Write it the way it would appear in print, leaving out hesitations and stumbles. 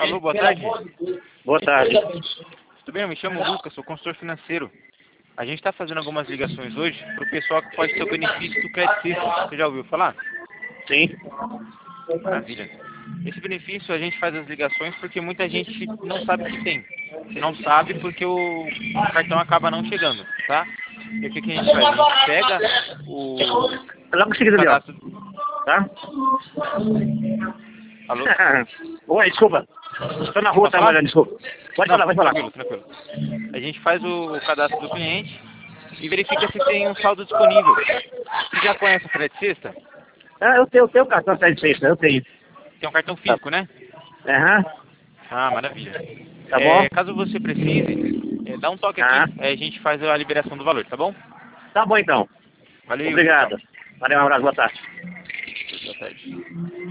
Alô, boa tarde. Boa tarde. Tudo bem? Eu me chamo Lucas, sou consultor financeiro. A gente está fazendo algumas ligações hoje para o pessoal que pode ter o benefício do Credit System. Você já ouviu falar? Sim. Maravilha. Esse benefício a gente faz as ligações porque muita gente não sabe que tem. Não sabe porque o cartão acaba não chegando, tá? E o que a gente faz? A gente pega o Logo em seguida ali, ó. cadastro... Tá? Alô? Oi, desculpa. Estou na rua Pode falar? trabalhando, desculpa. Pode Não, falar, pode falar. tranquilo. A gente faz o cadastro do cliente e verifica se tem um saldo disponível. Você já conhece o Credit System? Ah, eu tenho o cartão 76, eu tenho. Tem um cartão físico, né? Aham. Ah, maravilha. Tá bom? Caso você precise, dá um toque Ah. aqui, a gente faz a liberação do valor, tá bom? Tá bom então. Valeu, Obrigado. tchau. Valeu, um abraço, boa tarde. Boa tarde.